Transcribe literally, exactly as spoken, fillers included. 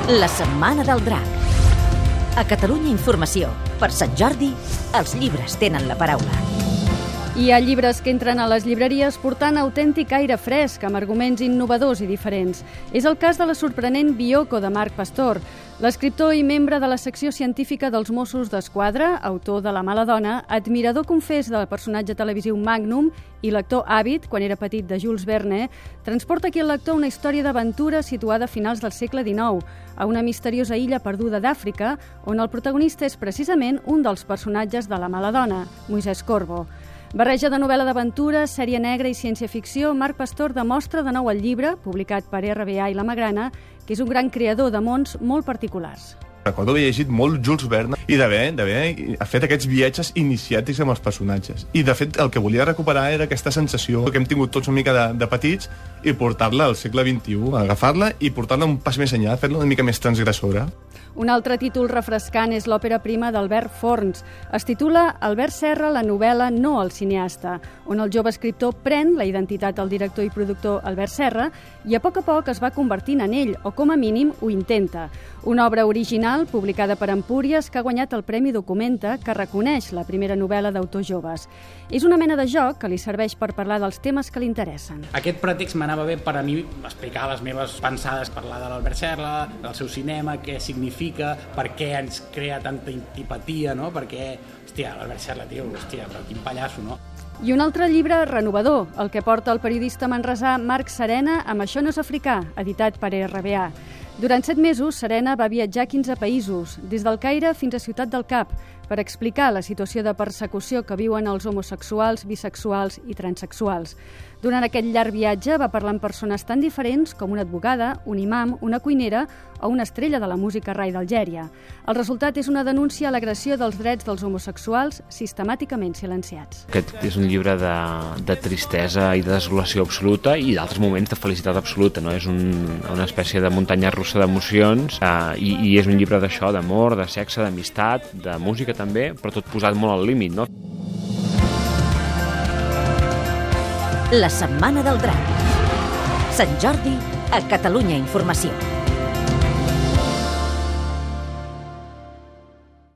La Setmana del Drac. A Catalunya Informació, per Sant Jordi, els llibres tenen la paraula. Hi ha llibres que entren a les llibreries portant autèntic aire fresc, amb arguments innovadors i diferents. És el cas de la sorprenent Bioko, de Marc Pastor. L'escriptor i membre de la secció científica dels Mossos d'Esquadra, autor de La mala dona, admirador confés del personatge televisiu Magnum i lector àvid, quan era petit, de Jules Verne, transporta aquí el lector una història d'aventura situada a finals del segle dinou, a una misteriosa illa perduda d'Àfrica, on el protagonista és precisament un dels personatges de La mala dona, Moisès Corbo. Barreja de novel·la d'aventura, sèrie negra i ciència-ficció, Marc Pastor demostra de nou el llibre, publicat per R B A i La Magrana, que és un gran creador de mons molt particulars. Recordo haver llegit molt Jules Verne i d'haver fet aquests viatges iniciàtics amb els personatges. I, de fet, el que volia recuperar era aquesta sensació que hem tingut tots una mica de, de petits i portar-la al segle vint-i-u, agafar-la i portar-la un pas més enllà, fer-la una mica més transgressora. Un altre títol refrescant és l'òpera prima d'Albert Forns. Es titula Albert Serra, la novel·la No al cineasta, on el jove escriptor pren la identitat del director i productor Albert Serra i a poc a poc es va convertint en ell, o com a mínim ho intenta. Una obra original publicada per Empúries que ha guanyat el Premi Documenta, que reconeix la primera novel·la d'autors joves. És una mena de joc que li serveix per parlar dels temes que li interessen. Aquest pretext m'anava bé per a mi explicar les meves pensades, parlar de l'Albert Serra, del seu cinema, què significa, per què ens crea tanta antipatia, no? Perquè, hòstia, l'Albert Serra, tio, hòstia, però quin pallasso, no? I un altre llibre renovador, el que porta el periodista manresà Marc Serena amb Això no és africà, editat per R B A. Durant set mesos, Serena va viatjar a quinze països, des del Caire fins a Ciutat del Cap, per explicar la situació de persecució que viuen els homosexuals, bisexuals i transsexuals. Durant aquest llarg viatge va parlar amb persones tan diferents com una advocada, un imam, una cuinera o una estrella de la música rai d'Algèria. El resultat és una denúncia a l'agressió dels drets dels homosexuals sistemàticament silenciats. Aquest és un llibre de, de tristesa i de desolació absoluta i d'altres moments de felicitat absoluta, no? És un, una espècie de muntanya russa d'emocions eh, i, i és un llibre d'això, d'amor, de sexe, d'amistat, de música també, però tot posat molt al límit, no? La Setmana del Drac. Sant Jordi, a Catalunya Informació.